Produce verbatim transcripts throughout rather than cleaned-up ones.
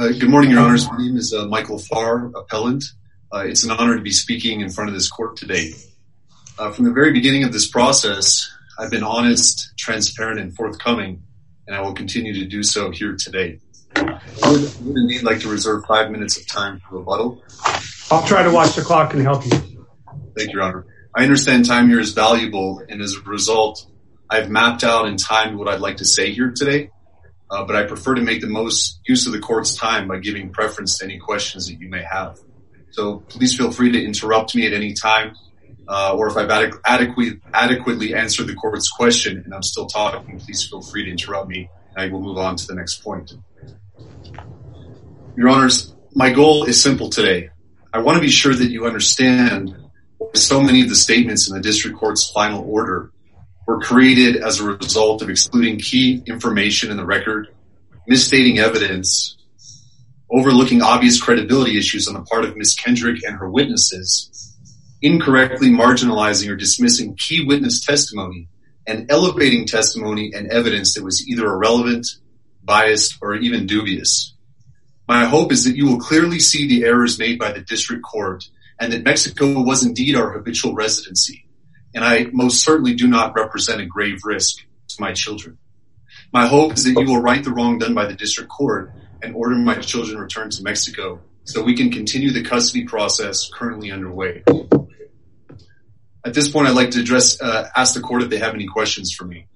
Uh, good morning, Your Honors. My name is uh, Michael Farr, appellant. Uh, it's an honor to be speaking in front of this court today. Uh, from the very beginning of this process, I've been honest, transparent, and forthcoming, and I will continue to do so here today. I would, would indeed like to reserve five minutes of time for rebuttal. I'll try to watch the clock and help you. Thank you, Your Honor. I understand time here is valuable, and as a result, I've mapped out and timed what I'd like to say here today. Uh, but I prefer to make the most use of the court's time by giving preference to any questions that you may have. So please feel free to interrupt me at any time, uh, or if I've adequ- adequately, adequately answered the court's question and I'm still talking, please feel free to interrupt me, and I will move on to the next point. Your Honors, my goal is simple today. I want to be sure that you understand why so many of the statements in the district court's final order were created as a result of excluding key information in the record, misstating evidence, overlooking obvious credibility issues on the part of Miz Kendrick and her witnesses, incorrectly marginalizing or dismissing key witness testimony, and elevating testimony and evidence that was either irrelevant, biased, or even dubious. My hope is that you will clearly see the errors made by the district court and that Mexico was indeed our habitual residency. And I most certainly do not represent a grave risk to my children. My hope is that you will right the wrong done by the district court and order my children returned to Mexico so we can continue the custody process currently underway. At this point, I'd like to address, uh, ask the court if they have any questions for me.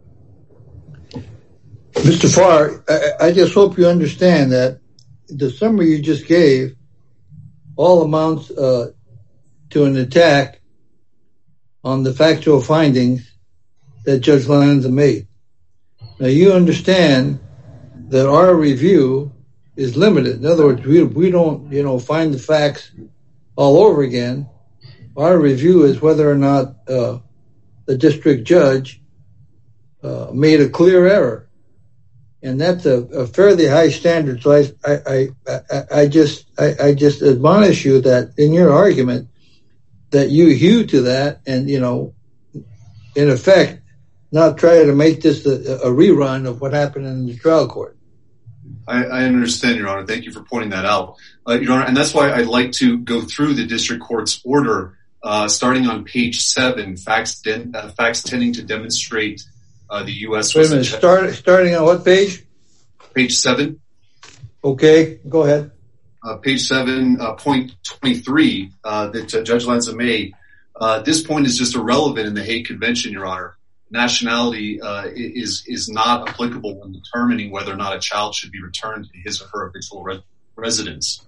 Mister Farr, I, I just hope you understand that the summary you just gave all amounts uh, to an attack on the factual findings that Judge Lanza made. Now, you understand that our review is limited. In other words, we we don't, you know, find the facts all over again. Our review is whether or not uh, the district judge uh, made a clear error, and that's a, a fairly high standard. So I I I, I just I, I just admonish you that in your argument, that you hew to that and, you know, in effect, not try to make this a, a rerun of what happened in the trial court. I, I understand, Your Honor. Thank you for pointing that out. Uh, Your Honor, and that's why I'd like to go through the district court's order, uh, starting on page seven, facts, de- uh, facts tending to demonstrate uh, the U S Wait a minute, start, starting on what page? Page seven. Okay, go ahead. Uh, page seven, uh, point twenty-three, uh, that uh, Judge Lanza made. Uh, this point is just irrelevant in the Hague Convention, Your Honor. Nationality uh, is is not applicable when determining whether or not a child should be returned to his or her habitual re- residence.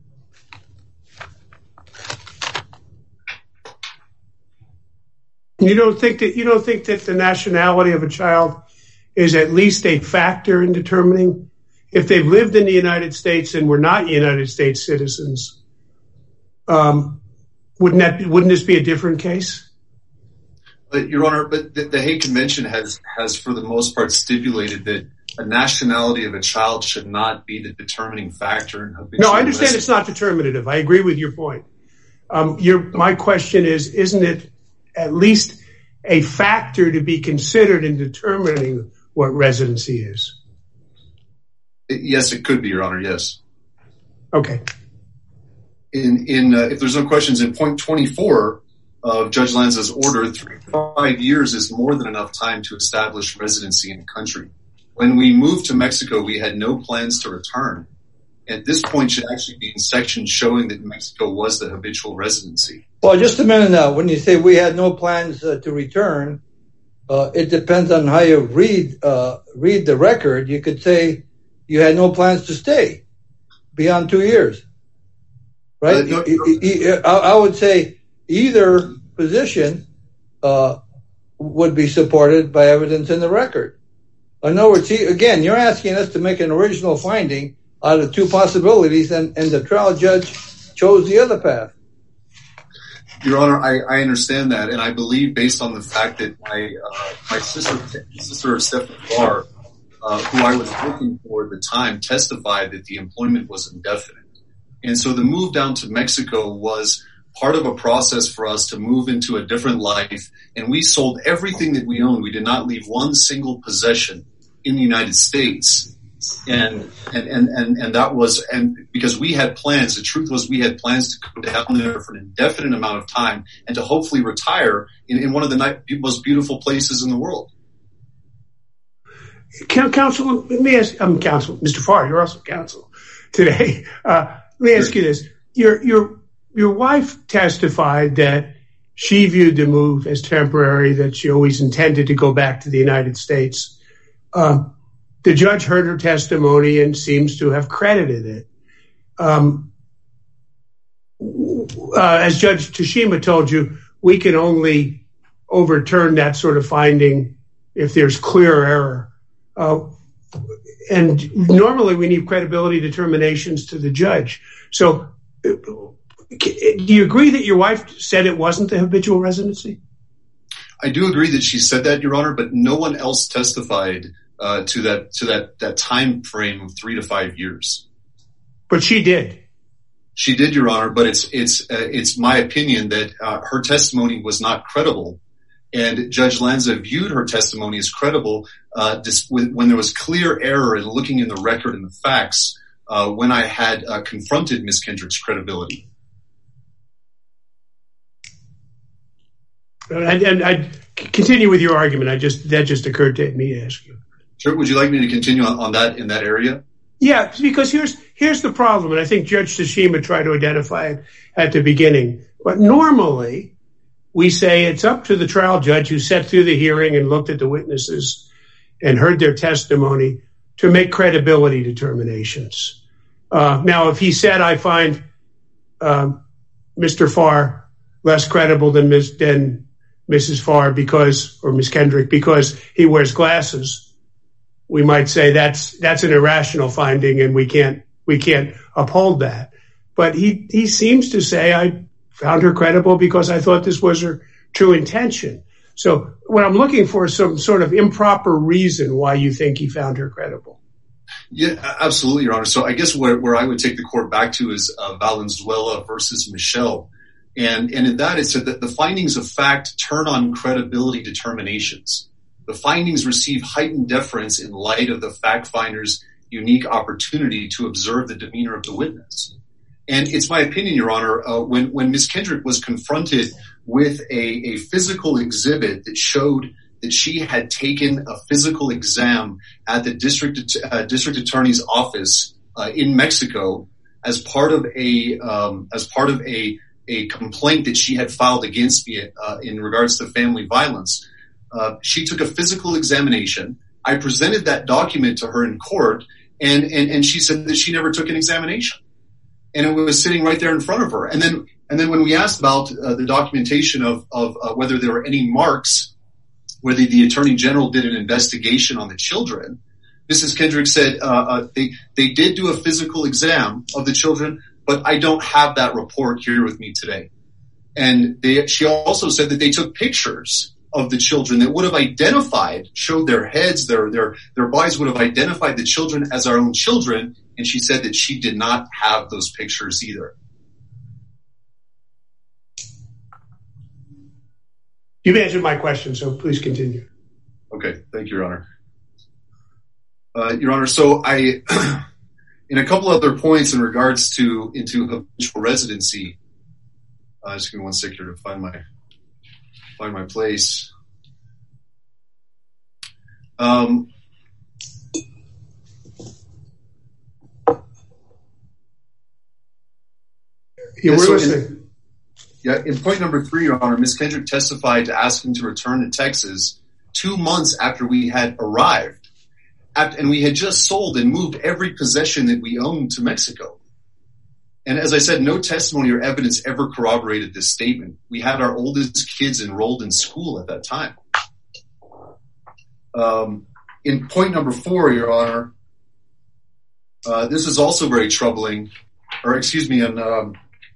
You don't think that you don't think that the nationality of a child is at least a factor in determining if they've lived in the United States and were not United States citizens? Um, wouldn't that wouldn't this be a different case? But, Your Honor, but the, the Hague Convention has has for the most part stipulated that a nationality of a child should not be the determining factor in habitual No, I understand residence. It's not determinative. I agree with your point. Um, your my question is, isn't it at least a factor to be considered in determining what residency is? Yes, it could be, Your Honor. Yes. Okay. In in uh, if there's no questions, in point twenty-four of Judge Lanza's order, three to five years is more than enough time to establish residency in the country. When we moved to Mexico, we had no plans to return. At this point, should actually be in section showing that Mexico was the habitual residency. Well, just a minute now. When you say we had no plans uh, to return, uh, it depends on how you read uh, read the record. You could say you had no plans to stay beyond two years, right? Uh, no, I would say either position uh, would be supported by evidence in the record. In other words, see, again, you're asking us to make an original finding out of two possibilities, and, and the trial judge chose the other path. Your Honor, I, I understand that, and I believe based on the fact that my uh, my sister, sister Stephanie Barr, Uh, who I was working for at the time, testified that the employment was indefinite. And so the move down to Mexico was part of a process for us to move into a different life. And we sold everything that we owned. We did not leave one single possession in the United States. And, and, and, and, and that was, and because we had plans, the truth was we had plans to go down there for an indefinite amount of time and to hopefully retire in, in one of the ni- most beautiful places in the world. Counsel, let me ask, I'm um, counsel, Mister Farr, you're also counsel today. Uh, let me ask you this. Your, your, your wife testified that she viewed the move as temporary, that she always intended to go back to the United States. Um, The judge heard her testimony and seems to have credited it. Um, uh, as Judge Tashima told you, we can only overturn that sort of finding if there's clear error. Uh, and normally we need credibility determinations to the judge. So do you agree that your wife said it wasn't the habitual residency? I do agree that she said that, Your Honor, but no one else testified Uh, to that to that that time frame of three to five years. But she did. She did, Your Honor. But it's it's uh, it's my opinion that uh, her testimony was not credible, and Judge Lanza viewed her testimony as credible uh, dis- when there was clear error in looking in the record and the facts. Uh, when I had uh, confronted Miz Kendrick's credibility. And, and I continue with your argument. I just that just occurred to me to ask you. Sure. Would you like me to continue on, on that in that area? Yeah, because here's here's the problem, and I think Judge Tashima tried to identify it at the beginning. But normally, we say it's up to the trial judge who sat through the hearing and looked at the witnesses and heard their testimony to make credibility determinations. Uh, now, if he said, I find um, Mister Farr less credible than Miz than Missus Farr because, or Miz Kendrick because he wears glasses, we might say that's that's an irrational finding, and we can't we can't uphold that. But he he seems to say I found her credible because I thought this was her true intention. So what I'm looking for is some sort of improper reason why you think he found her credible. Yeah, absolutely, Your Honor. So I guess where, where I would take the court back to is uh, Valenzuela versus Michelle. And, and in that it said that the findings of fact turn on credibility determinations. The findings receive heightened deference in light of the fact finder's unique opportunity to observe the demeanor of the witness. And it's my opinion, Your Honor, uh, when, when Miz Kendrick was confronted with a, a physical exhibit that showed that she had taken a physical exam at the district uh, district attorney's office uh, in Mexico as part of a um, as part of a a complaint that she had filed against me uh, in regards to family violence. Uh, she took a physical examination. I presented that document to her in court, and, and, and she said that she never took an examination. And it was sitting right there in front of her. And then, and then when we asked about uh, the documentation of, of uh, whether there were any marks, whether the Attorney General did an investigation on the children, Missus Kendrick said uh, uh, they, they did do a physical exam of the children, but I don't have that report here with me today. And they, she also said that they took pictures of the children that would have identified, showed their heads, their, their, their bodies would have identified the children as our own children. And she said that she did not have those pictures either. You've answered my question, so please continue. Okay. Thank you, Your Honor. Uh, Your Honor, so I, in a couple other points in regards to, into habitual residency, uh, just give me one second here to find my, find my place. Um, yeah, we're so listening. In, yeah, in point number three, Your Honor, Miz Kendrick testified to asking to return to Texas two months after we had arrived, and we had just sold and moved every possession that we owned to Mexico. And as I said, no testimony or evidence ever corroborated this statement. We had our oldest kids enrolled in school at that time. Um, in point number four, Your Honor, uh, this is also very troubling, or excuse me, in um,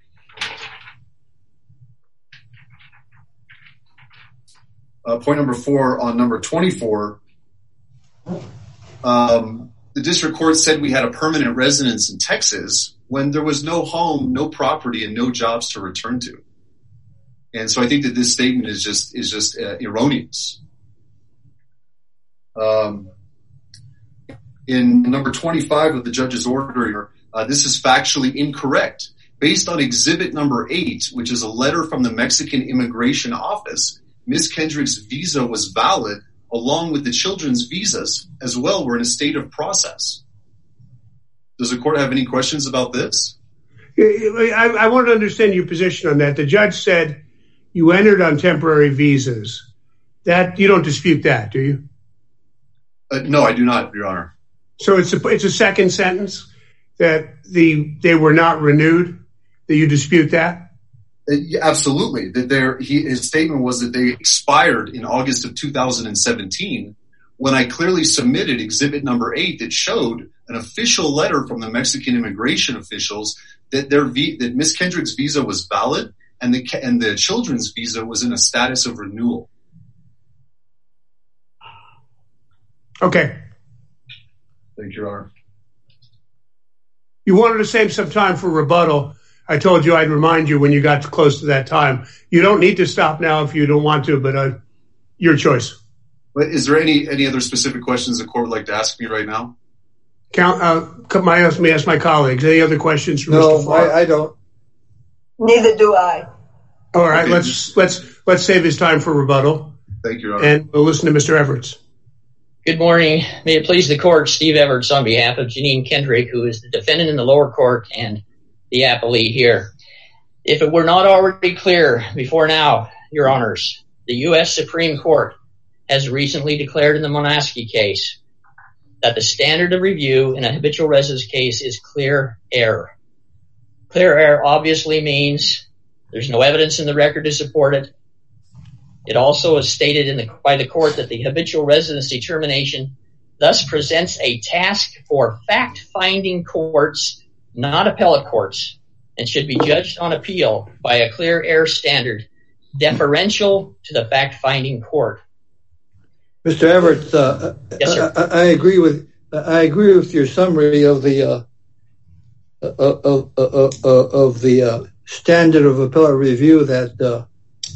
uh, point number four on number twenty-four, um, the district court said we had a permanent residence in Texas when there was no home, no property, and no jobs to return to. And so I think that this statement is just is just uh, erroneous. Um, in number twenty-five of the judge's order here, uh, this is factually incorrect. Based on exhibit number eight, which is a letter from the Mexican Immigration Office, Miz Kendrick's visa was valid, along with the children's visas as well were in a state of process. Does the court have any questions about this? I, I want to understand your position on that. The judge said you entered on temporary visas. That you don't dispute that, do you? Uh, no, I do not, Your Honor. So it's a, it's a second sentence that the they were not renewed. That you dispute that? Uh, yeah, absolutely. That there, he, his statement was that they expired in August of two thousand seventeen. When I clearly submitted exhibit number eight that showed an official letter from the Mexican immigration officials that their that Miz Kendrick's visa was valid and the and the children's visa was in a status of renewal. Okay. Thank you, Your Honor. You wanted to save some time for rebuttal. I told you I'd remind you when you got close to that time. You don't need to stop now if you don't want to, but uh, your choice. But is there any any other specific questions the court would like to ask me right now? Count. Uh, my, let me ask my colleagues. Any other questions for no, Mister Farr? I, I don't. Neither do I. All right, okay. let's let's let's save his time for rebuttal. Thank you, Your Honor. And we'll listen to Mister Everts. Good morning. May it please the court, Steve Everts on behalf of Janine Kendrick, who is the defendant in the lower court and the appellee here. If it were not already clear before now, Your Honors, the U S Supreme Court has recently declared in the Monaskey case that the standard of review in a habitual residence case is clear error. Clear error obviously means there's no evidence in the record to support it. It also is stated in the, by the court that the habitual residence determination thus presents a task for fact-finding courts, not appellate courts, and should be judged on appeal by a clear error standard deferential to the fact-finding court. Mister Everts, uh, yes, sir. I, I agree with I agree with your summary of the uh, of, of, of, of the uh, standard of appellate review that uh,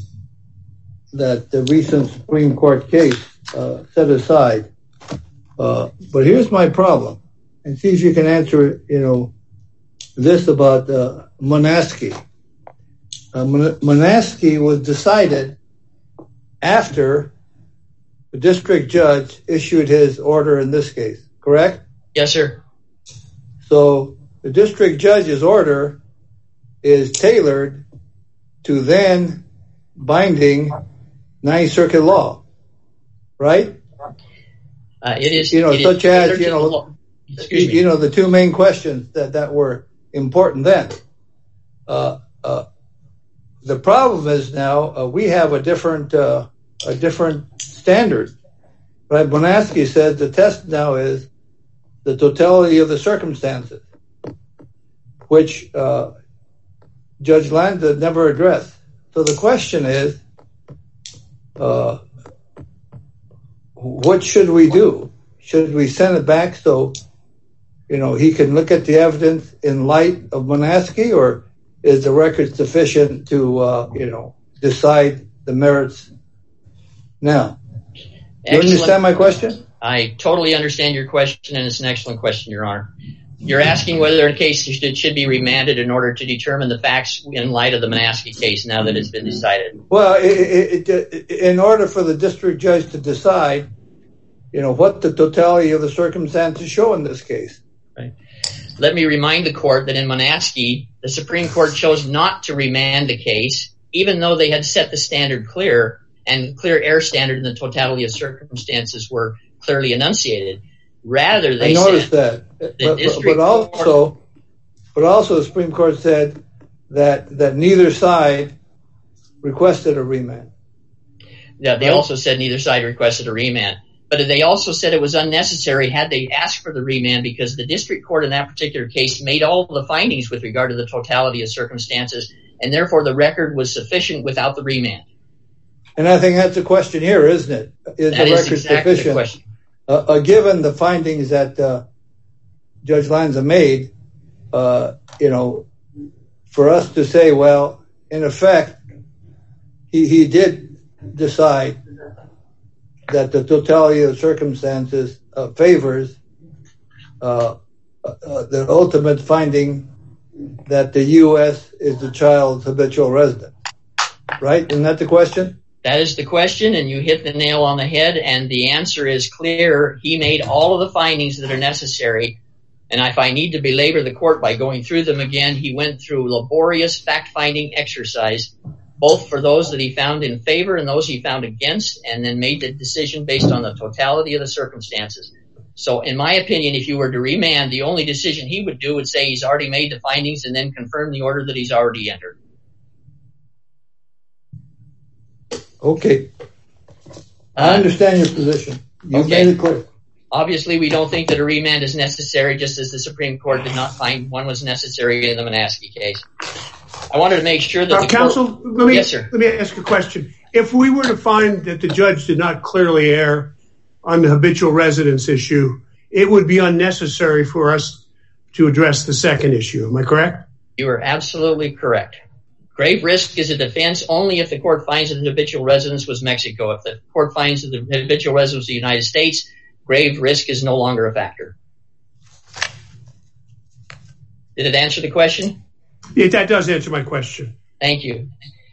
that the recent Supreme Court case uh, set aside. Uh, but here's my problem, and see if you can answer, you know, this about uh, Monaskey. Uh, Monaskey was decided after the district judge issued his order in this case, correct? Yes, sir. So the district judge's order is tailored to then binding Ninth Circuit law, right? Uh, it is, you know, it such is as, you know, you, you know, the two main questions that, that were important then. Uh, uh, the problem is now uh, we have a different, uh, a different standard, right? Monaskey said the test now is the totality of the circumstances, which uh, Judge Landa never addressed. So the question is, uh, what should we do? Should we send it back so, you know, he can look at the evidence in light of Monaskey, or is the record sufficient to, uh, you know, decide the merits now? Do you understand my question? I totally understand your question, and it's an excellent question, Your Honor. You're asking whether a case should, should be remanded in order to determine the facts in light of the Monaskey case now that it's been decided. Well, it, it, it, in order for the district judge to decide, you know, what the totality of the circumstances show in this case. Right. Let me remind the court that in Monaskey, the Supreme Court chose not to remand the case, even though they had set the standard clear, and clear error standard and the totality of circumstances were clearly enunciated. Rather, they I noticed said that, but, but, but also, court, but also the Supreme Court said that that neither side requested a remand. Yeah, they right? also said neither side requested a remand, but they also said it was unnecessary had they asked for the remand because the district court in that particular case made all the findings with regard to the totality of circumstances, and therefore the record was sufficient without the remand. And I think that's the question here, isn't it? Is that the is record exactly sufficient? The question. Uh, uh, given the findings that uh, Judge Lanza made, uh, you know, for us to say, well, in effect, he, he did decide that the totality of circumstances uh, favors uh, uh, the ultimate finding that the U S is the child's habitual resident, right? Isn't that the question? That is the question, and you hit the nail on the head, and the answer is clear. He made all of the findings that are necessary, and if I need to belabor the court by going through them again, he went through laborious fact-finding exercise, both for those that he found in favor and those he found against, and then made the decision based on the totality of the circumstances. So in my opinion, if you were to remand, the only decision he would do would say he's already made the findings and then confirm the order that he's already entered. Okay. I understand your position. You okay. made it clear. Obviously, we don't think that a remand is necessary, just as the Supreme Court did not find one was necessary in the Manaske case. I wanted to make sure that uh, the counsel, court... let me, yes, sir. Let me ask a question. If we were to find that the judge did not clearly err on the habitual residence issue, it would be unnecessary for us to address the second issue. Am I correct? You are absolutely correct. Grave risk is a defense only if the court finds that the habitual residence was Mexico. If the court finds that the habitual residence was the United States, grave risk is no longer a factor. Did it answer the question? Yeah, that does answer my question. Thank you.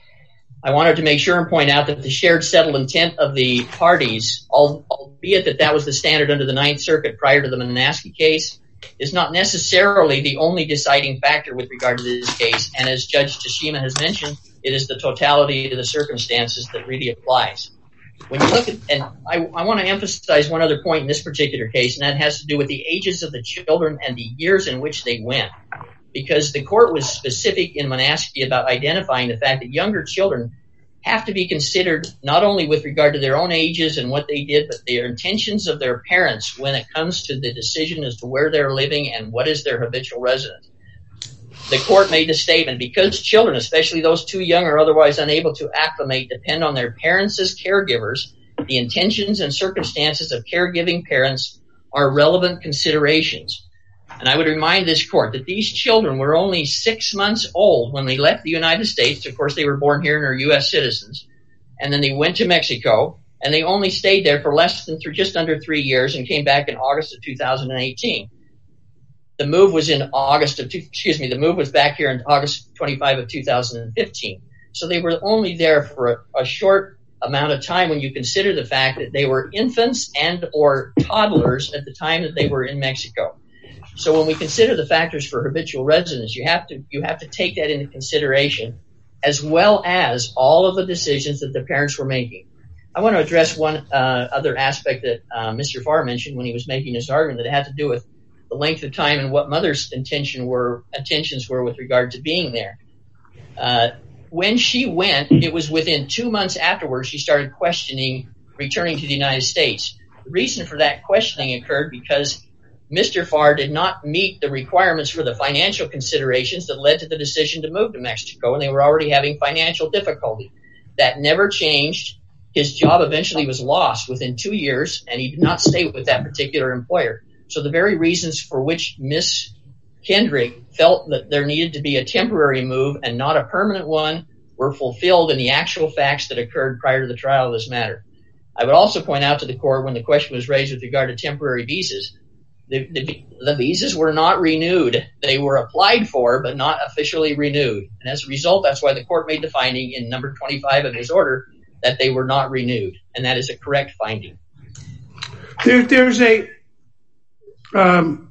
I wanted to make sure and point out that the shared settled intent of the parties, albeit that that was the standard under the Ninth Circuit prior to the Manaske case, is not necessarily the only deciding factor with regard to this case. And as Judge Tashima has mentioned, it is the totality of the circumstances that really applies. When you look at, and I, I want to emphasize one other point in this particular case, and that has to do with the ages of the children and the years in which they went. Because the court was specific in Manaske about identifying the fact that younger children have to be considered not only with regard to their own ages and what they did, but their intentions of their parents when it comes to the decision as to where they're living and what is their habitual residence. The court made the statement, because children, especially those too young or otherwise unable to acclimate, depend on their parents as caregivers, the intentions and circumstances of caregiving parents are relevant considerations. And I would remind this court that these children were only six months old when they left the United States. Of course, they were born here and are U S citizens. And then they went to Mexico, and they only stayed there for less than through just under three years and came back in August of two thousand eighteen. The move was in August of, excuse me, the move was back here in August twenty-fifth of two thousand fifteen. So they were only there for a, a short amount of time when you consider the fact that they were infants and or toddlers at the time that they were in Mexico. So when we consider the factors for habitual residence, you have to you have to take that into consideration, as well as all of the decisions that the parents were making. I want to address one uh, other aspect that uh, Mister Farr mentioned when he was making his argument that had to do with the length of time and what mother's intention were intentions were with regard to being there. Uh, when she went, it was within two months afterwards she started questioning returning to the United States. The reason for that questioning occurred because Mister Farr did not meet the requirements for the financial considerations that led to the decision to move to Mexico, and they were already having financial difficulty. That never changed. His job eventually was lost within two years, and he did not stay with that particular employer. So the very reasons for which Miss Kendrick felt that there needed to be a temporary move and not a permanent one were fulfilled in the actual facts that occurred prior to the trial of this matter. I would also point out to the court when the question was raised with regard to temporary visas, The, the, the visas were not renewed. They were applied for, but not officially renewed. And as a result, that's why the court made the finding in number twenty-five of his order that they were not renewed. And that is a correct finding. There, there's a, um,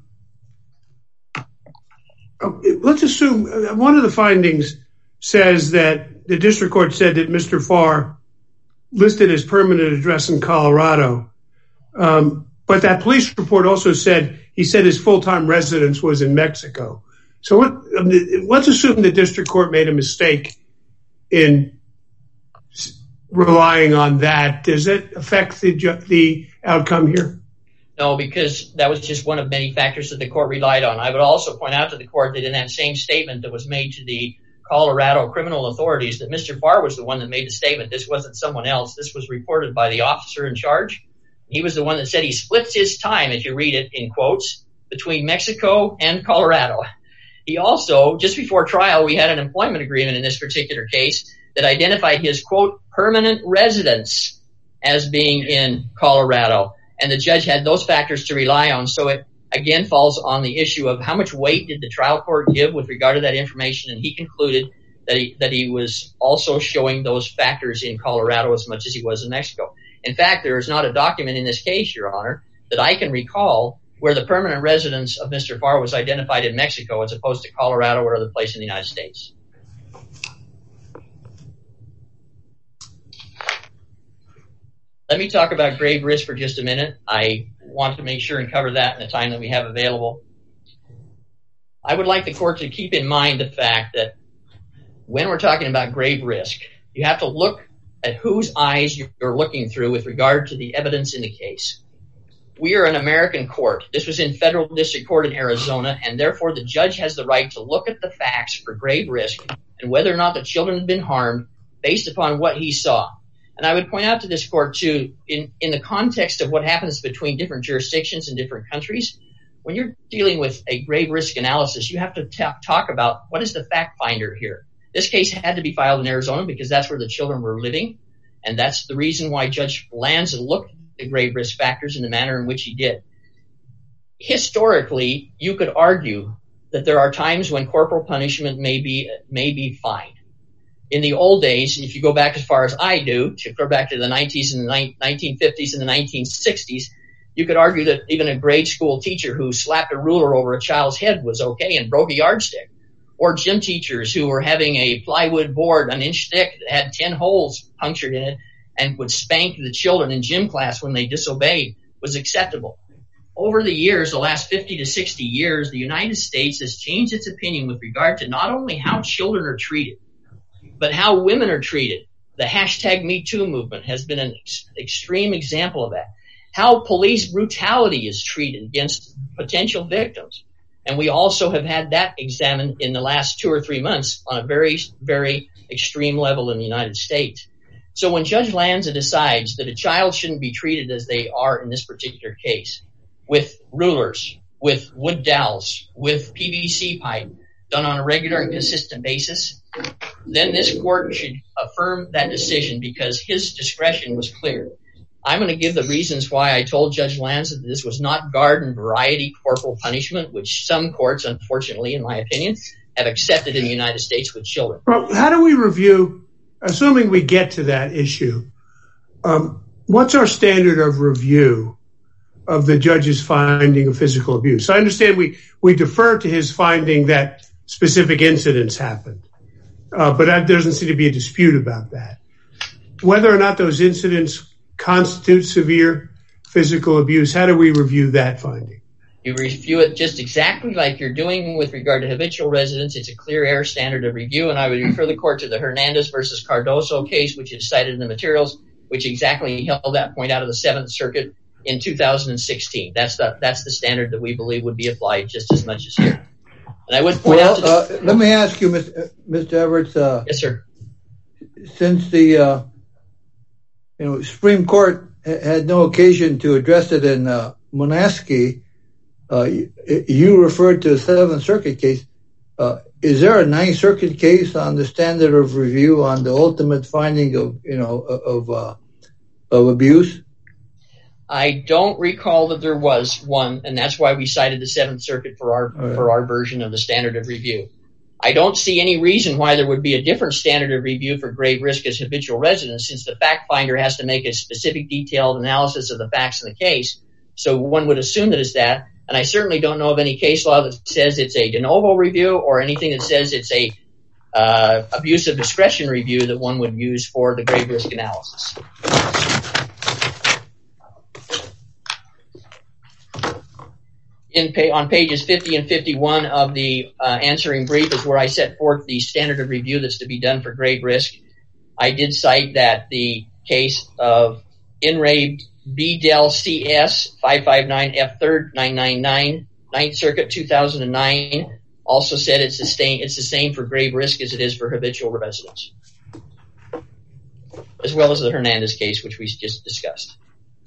let's assume one of the findings says that the district court said that Mister Farr listed his permanent address in Colorado. Um, But that police report also said he said his full-time residence was in Mexico. So what, let's assume the district court made a mistake in relying on that. Does it affect the the outcome here? No, because that was just one of many factors that the court relied on. I would also point out to the court that in that same statement that was made to the Colorado criminal authorities that Mister Farr was the one that made the statement. This wasn't someone else. This was reported by the officer in charge. He was the one that said he splits his time, if you read it in quotes, between Mexico and Colorado. He also, just before trial, we had an employment agreement in this particular case that identified his, quote, permanent residence as being in Colorado. And the judge had those factors to rely on. So it, again falls on the issue of how much weight did the trial court give with regard to that information, and he concluded that he, that he was also showing those factors in Colorado as much as he was in Mexico. In fact, there is not a document in this case, Your Honor, that I can recall where the permanent residence of Mister Farr was identified in Mexico as opposed to Colorado or other place in the United States. Let me talk about grave risk for just a minute. I want to make sure and cover that in the time that we have available. I would like the court to keep in mind the fact that when we're talking about grave risk, you have to look at whose eyes you're looking through with regard to the evidence in the case. We are an American court. This was in federal district court in Arizona, and therefore the judge has the right to look at the facts for grave risk and whether or not the children have been harmed based upon what he saw. And I would point out to this court, too, in, in the context of what happens between different jurisdictions and different countries, when you're dealing with a grave risk analysis, you have to t- talk about what is the fact finder here. This case had to be filed in Arizona because that's where the children were living, and that's the reason why Judge Lanza looked at the grave risk factors in the manner in which he did. Historically, you could argue that there are times when corporal punishment may be may be fine. In the old days, if you go back as far as I do, to go back to the nineties and the nineteen fifties and the nineteen sixties, you could argue that even a grade school teacher who slapped a ruler over a child's head was okay and broke a yardstick. Or gym teachers who were having a plywood board, an inch thick, that had ten holes punctured in it and would spank the children in gym class when they disobeyed was acceptable. Over the years, the last fifty to sixty years, the United States has changed its opinion with regard to not only how children are treated, but how women are treated. The hashtag Me Too movement has been an ex- extreme example of that. How police brutality is treated against potential victims. And we also have had that examined in the last two or three months on a very, very extreme level in the United States. So when Judge Lanza decides that a child shouldn't be treated as they are in this particular case, with rulers, with wood dowels, with P V C pipe, done on a regular and consistent basis, then this court should affirm that decision because his discretion was clear. I'm going to give the reasons why I told Judge Lanza that this was not garden variety corporal punishment, which some courts, unfortunately, in my opinion, have accepted in the United States with children. Well, how do we review, assuming we get to that issue, um, what's our standard of review of the judge's finding of physical abuse? I understand we, we defer to his finding that specific incidents happened, uh, but there doesn't seem to be a dispute about that. Whether or not those incidents constitute severe physical abuse, how do we review that finding? You review it just exactly like you're doing with regard to habitual residence. It's a clear air standard of review, and I would refer the court to the Hernandez versus Cardoso case, which is cited in the materials, which exactly held that point out of the Seventh Circuit in two thousand sixteen. That's the that's the standard that we believe would be applied just as much as here. And I would point well, out to the, uh, let me ask you, Mister Everett. Uh, yes, sir. Since the uh, you know Supreme Court had no occasion to address it in uh, Monaskey, uh, you, you referred to a Seventh Circuit case. Uh, is there a Ninth Circuit case on the standard of review on the ultimate finding of you know of uh, of abuse? I don't recall that there was one, and that's why we cited the Seventh Circuit for our right. for our version of the standard of review. I don't see any reason why there would be a different standard of review for grave risk as habitual residence, since the fact finder has to make a specific detailed analysis of the facts in the case. So one would assume that it's that. And I certainly don't know of any case law that says it's a de novo review or anything that says it's a uh, abuse of discretion review that one would use for the grave risk analysis. In pay, on pages fifty and fifty-one of the uh, answering brief is where I set forth the standard of review that's to be done for grave risk. I did cite that the case of In Re B. Del C S five five nine F third nine nine nine, Ninth Circuit two thousand nine, also said it's the same, it's the same for grave risk as it is for habitual residence, as well as the Hernandez case, which we just discussed.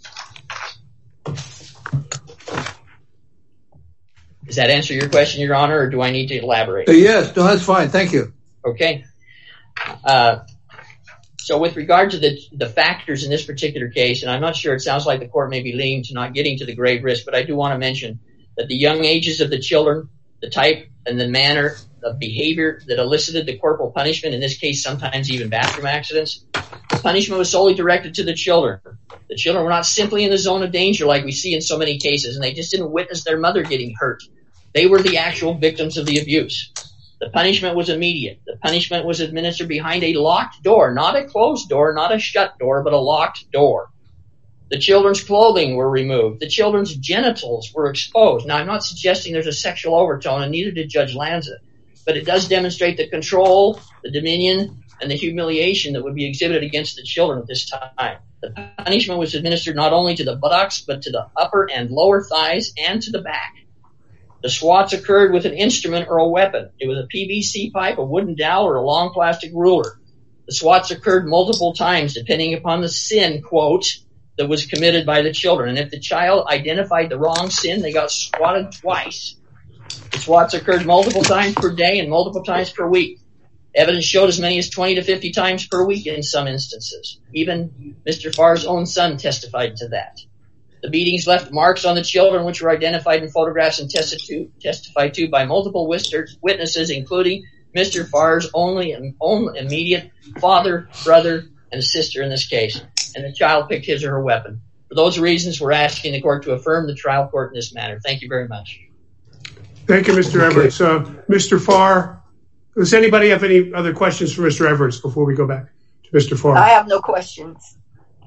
Does that answer your question, Your Honor, or do I need to elaborate? Uh, yes, no, that's fine. Thank you. Okay. Uh, so with regard to the the factors in this particular case, and I'm not sure, it sounds like the court may be leaning to not getting to the grave risk, but I do want to mention that the young ages of the children, the type and the manner of behavior that elicited the corporal punishment, in this case sometimes even bathroom accidents, the punishment was solely directed to the children. The children were not simply in the zone of danger like we see in so many cases, and they just didn't witness their mother getting hurt. They were the actual victims of the abuse. The punishment was immediate. The punishment was administered behind a locked door, not a closed door, not a shut door, but a locked door. The children's clothing were removed. The children's genitals were exposed. Now, I'm not suggesting there's a sexual overtone, and neither did Judge Lanza, but it does demonstrate the control, the dominion, and the humiliation that would be exhibited against the children at this time. The punishment was administered not only to the buttocks, but to the upper and lower thighs and to the back. The swats occurred with an instrument or a weapon. It was a P V C pipe, a wooden dowel, or a long plastic ruler. The swats occurred multiple times, depending upon the sin, quote, that was committed by the children. And if the child identified the wrong sin, they got swatted twice. The swats occurred multiple times per day and multiple times per week. Evidence showed as many as twenty to fifty times per week in some instances. Even Mister Farr's own son testified to that. The beatings left marks on the children, which were identified in photographs and testified to by multiple witnesses, including Mister Farr's only own immediate father, brother, and sister in this case. And the child picked his or her weapon. For those reasons, we're asking the court to affirm the trial court in this matter. Thank you very much. Thank you, Mister Everts. Uh, Mister Farr, does anybody have any other questions for Mister Everts before we go back to Mister Farr? I have no questions.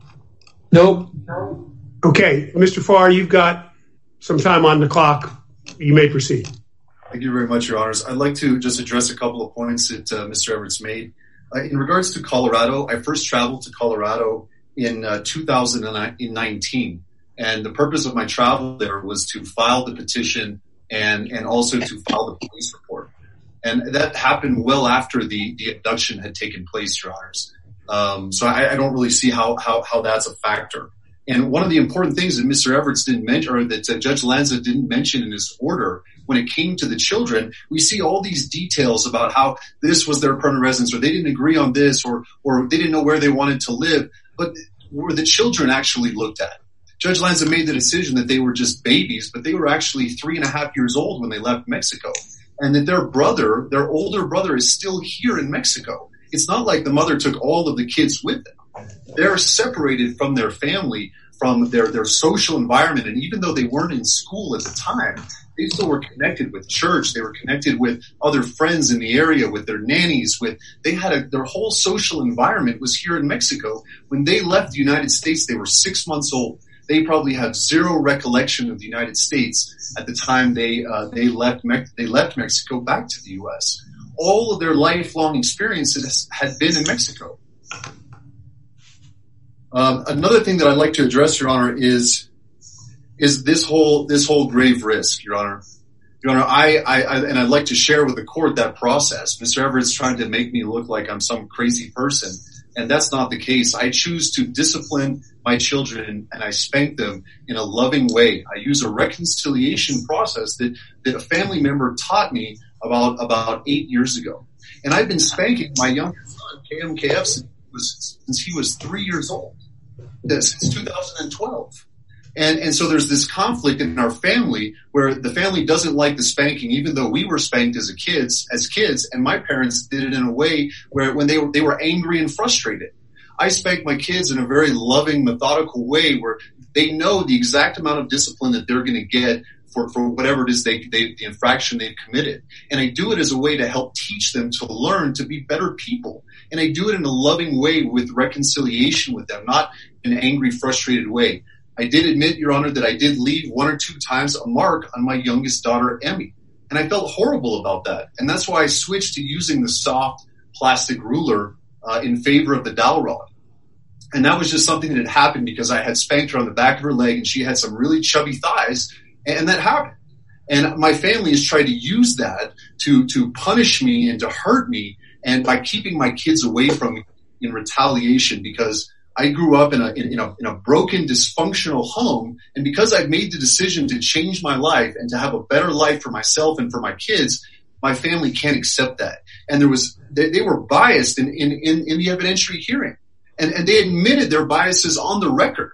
Nope. Okay, Mister Farr, you've got some time on the clock. You may proceed. Thank you very much, Your Honors. I'd like to just address a couple of points that uh, Mister Everts made. Uh, in regards to Colorado, I first traveled to Colorado in uh, two thousand nineteen, and the purpose of my travel there was to file the petition and, and also to file the police report. And that happened well after the, the abduction had taken place, Your Honors. Um, so I, I don't really see how, how, how that's a factor. And one of the important things that Mister Everts didn't mention, or that uh, Judge Lanza didn't mention in his order, when it came to the children, we see all these details about how this was their permanent residence, or they didn't agree on this, or or they didn't know where they wanted to live. But were the children actually looked at? Judge Lanza made the decision that they were just babies, but they were actually three and a half years old when they left Mexico. And that their brother, their older brother, is still here in Mexico. It's not like the mother took all of the kids with them. They're separated from their family, from their, their social environment. And even though they weren't in school at the time, they still were connected with church. They were connected with other friends in the area, with their nannies, with, they had a, their whole social environment was here in Mexico. When they left the United States, they were six months old. They probably have zero recollection of the United States at the time they, uh, they left, Me- they left Mexico back to the U S. All of their lifelong experiences had been in Mexico. Um, another thing that I'd like to address, Your Honor, is is this whole this whole grave risk, Your Honor. Your Honor, I, I, I and I'd like to share with the court that process. Mister Everett's trying to make me look like I'm some crazy person, and that's not the case. I choose to discipline my children, and I spank them in a loving way. I use a reconciliation process that, that a family member taught me about about eight years ago. And I've been spanking my youngest son, K M K F, since he was, since he was three years old, since two thousand twelve. And, and so there's this conflict in our family where the family doesn't like the spanking, even though we were spanked as a kids, as kids, and my parents did it in a way where when they were, they were angry and frustrated. I spank my kids in a very loving, methodical way where they know the exact amount of discipline that they're going to get for, for whatever it is they, they, the infraction they've committed. And I do it as a way to help teach them to learn to be better people. And I do it in a loving way with reconciliation with them, not in an angry, frustrated way. I did admit, Your Honor, that I did leave one or two times a mark on my youngest daughter, Emmy. And I felt horrible about that. And that's why I switched to using the soft plastic ruler uh, in favor of the dowel rod. And that was just something that had happened because I had spanked her on the back of her leg and she had some really chubby thighs, and that happened. And my family has tried to use that to, to punish me and to hurt me, and by keeping my kids away from me in retaliation, because I grew up in a, in, in a, in a broken, dysfunctional home. And because I've made the decision to change my life and to have a better life for myself and for my kids, my family can't accept that. And there was, they, they were biased in, in, in, in the evidentiary hearing. And, and they admitted their biases on the record.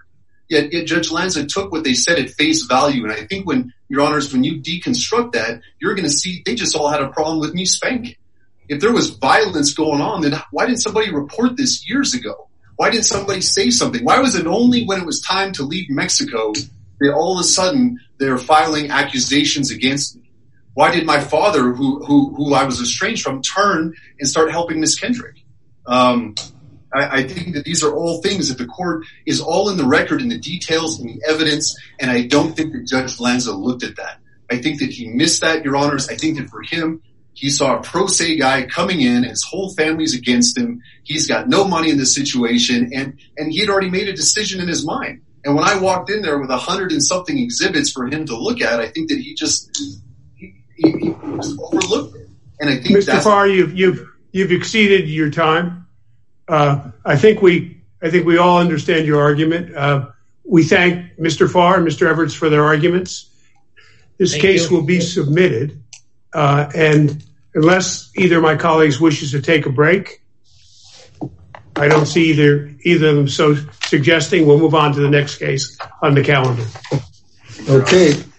Yet, yet Judge Lanza took what they said at face value. And I think when, Your Honors, when you deconstruct that, you're going to see they just all had a problem with me spanking. If there was violence going on, then why didn't somebody report this years ago? Why didn't somebody say something? Why was it only when it was time to leave Mexico that all of a sudden they're filing accusations against me? Why did my father, who who, who I was estranged from, turn and start helping Miss Kendrick? Um, I, I think that these are all things that the court is all in the record, in the details, in the evidence, and I don't think that Judge Lanza looked at that. I think that he missed that, Your Honors. I think that for him, he saw a pro se guy coming in, and his whole family's against him. He's got no money in this situation, and, and he had already made a decision in his mind. And when I walked in there with a hundred and something exhibits for him to look at, I think that he just he, he, he just overlooked it. And I think Mister that's Farr, you've you've you've exceeded your time. Uh, I think we I think we all understand your argument. Uh, we thank Mister Farr and Mister Everts for their arguments. This Thank case you. will be submitted, uh, and unless either of my colleagues wishes to take a break, I don't see either either of them so suggesting. We'll move on to the next case on the calendar. Okay.